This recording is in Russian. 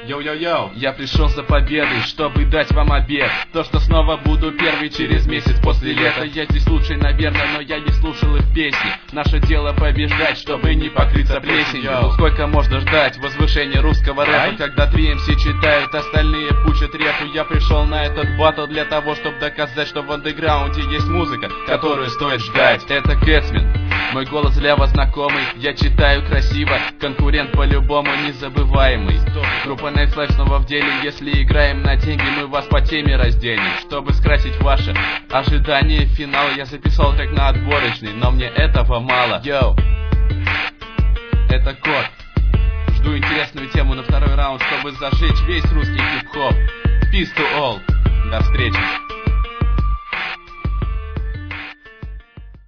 Йоу-йоу-йоу, я пришел за победой, чтобы дать вам обед. То, что снова буду первый через месяц после лета. Я здесь лучший, наверное, но я не слушал их песни. Наше дело побеждать, чтобы не покрыться плесенью. Сколько можно ждать возвышения русского рэпа, когда 3 MC читают, остальные пучат репу. Я пришел на этот батл для того, чтобы доказать, что в андеграунде есть музыка, которую стоит ждать. Это Кэтсмен, мой голос для вас знакомый. Я читаю красиво, конкурент по-любому незабываемый. Группа Night Life снова в деле. Если играем на деньги, мы вас по теме разделим. Чтобы скрасить ваше ожидание финала, я записал трек на отборочный, но мне этого мало. Йоу, это Кот. Жду интересную тему на второй раунд, чтобы зажечь весь русский хип-хоп. Peace to all. До встречи.